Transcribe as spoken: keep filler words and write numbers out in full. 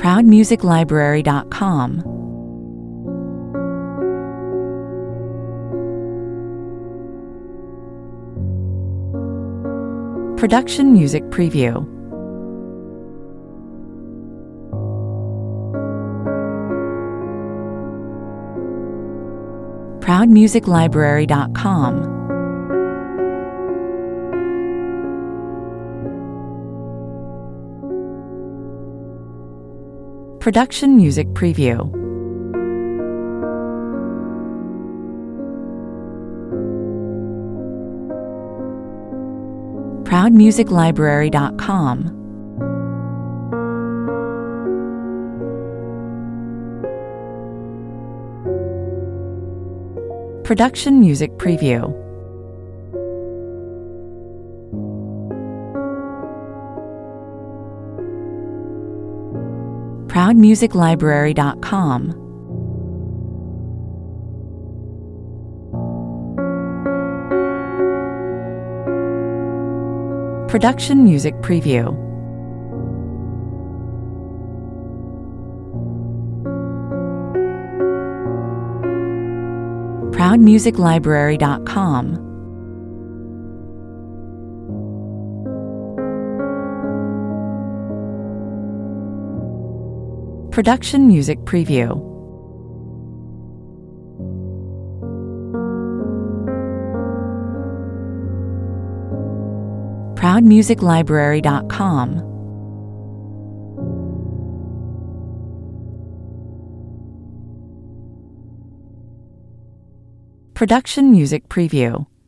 proud music library dot com. Production Music Preview. proud music library dot com. Production Music Preview. proud music library dot com. Production Music Preview. proud music library dot com. Production Music Preview. proud music library dot com. Production Music Preview. proud music library dot com. Production Music Preview.